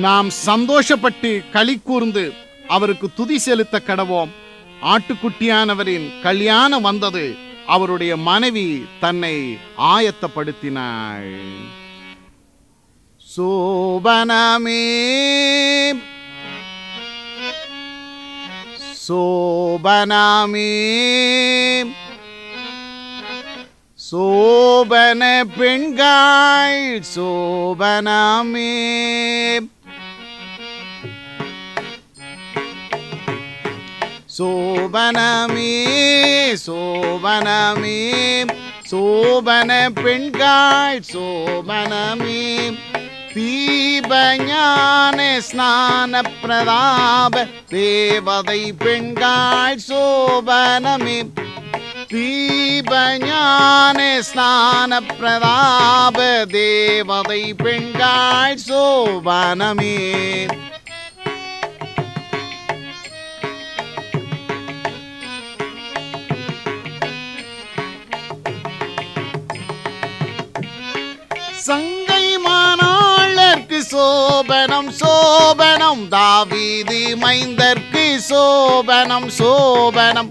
நாம் சந்தோஷப்பட்டு களி கூர்ந்து அவருக்கு துதி செலுத்த கடவோம். ஆட்டுக்குட்டியானவரின் கல்யாணம் வந்தது. அவருடைய மனைவி தன்னை ஆயத்தப்படுத்தினாள். சோபனமே சோபனமே சோபன பெண்கள் சோபனமே சோபனமே சோபனமே சோபன பெண்கள் சோபனமே தீபஞான ஸ்நான பிரதாப தேவதை பெண்கள் சோபனமே தீபஞான ஸ்நான பிரதாப தேவதை பெண்கள் சோபனமே சங்கை மானாளர்க்கு சோபனம் சோபனம் தாவீது மைந்தர்க்கு சோபனம் சோபனம்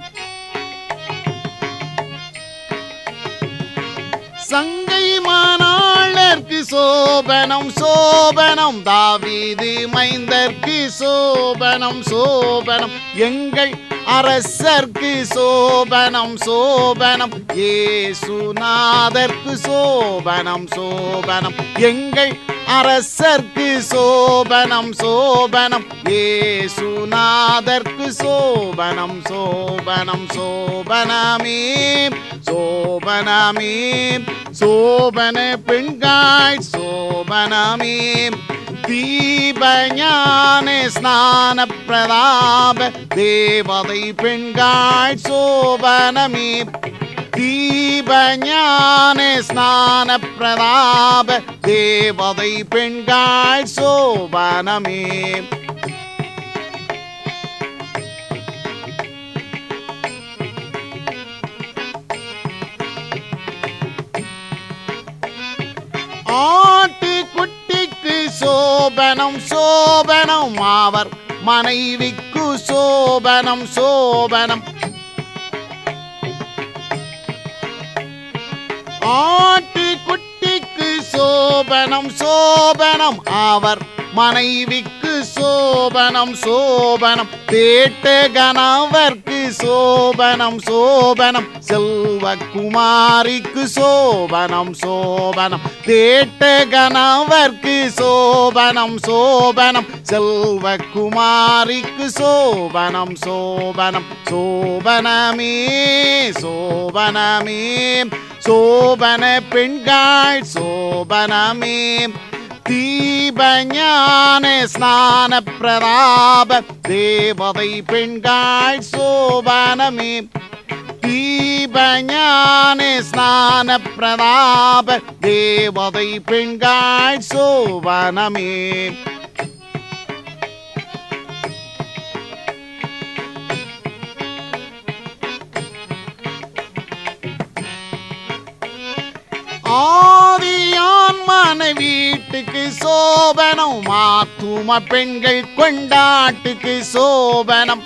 சங்கை மானாளர்க்கு சோபனம் சோபனம் தாவீது மைந்தர்க்கு சோபனம் சோபனம் எங்கள் அரசர்க்கு சோபனம் சோபனம் இயேசுநாதர்க்கு சோபனம் சோபனம் எங்கள் அரசர்க்கு சோபனம் சோபனம் இயேசுநாதர்க்கு சோபனம் சோபனம் சோபனமே சோபனமே சோபன பெண்கள் சோபனமே தீபஞான ஸ்நான பிரதாப தேவதை பெண்கள் சோபனமே தீபஞான ஸ்நான பிரதாப தேவதை பெண்கள் சோபனமே ஆட்டுக்குட்டிக்கு சோபனம் சோபனம் அவர் மனைவிக்கு சோபனம் சோபனம் ஆட்டுக்குட்டிக்கு சோபனம் சோபனம் அவர் மனைவிக்கு சோபனம் சோபனம் தேட்ட கணவர்க்கு சோபனம் சோபனம் செல்வகுமாரிக்கு சோபனம் சோபனம் தேட்ட கணவர்க்கு சோபனம் சோபனம் செல்வகுமாரிக்கு சோபனம் சோபனம் சோபனமே சோபனமே சோபன பெண்கள் சோபனமே தீபஞான ஸ்நான பிரதாப தேவதை பெண்கள் சோபனமே தீபஞான ஸ்நான பிரதாப தேவதை பெண்கள் சோபனமே ஆதியான் மனைவீட்டுக்கு சோபனம் மாத்தும பெண்கள் கொண்டாட்டுக்கு சோபனம்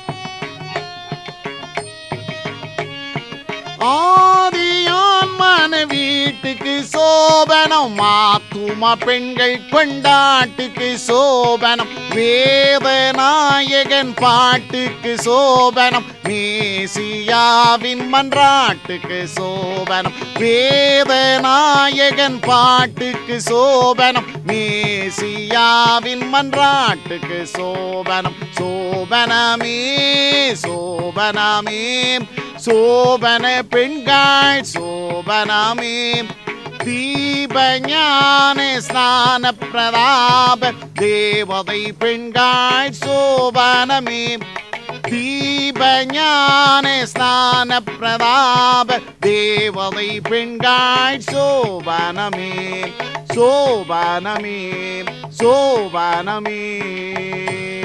ஆதியான் மனைவீட்டுக்கு சோபனம் மாத்தும பெண்கள் கொண்டாட்டுக்கு சோபனம் வேதநாயகன் பாட்டுக்கு சோபனம் மேசியாவின் மன்றாட்டுக்கு சோபனம் வேதநாயகன் பாட்டுக்கு சோபனம் மேசியாவின் மன்றாட்டுக்கு சோபனம் சோபனமே சோபனமே சோபன பெண்கள் சோபனமே தீபஞான ஸ்நான பிரதாப தேவதை பெண்கள் சோபனமே தீபஞான ஸ்நான பிரதாப தேவதை பெண்கள் சோபனமே சோபனமே சோபனமே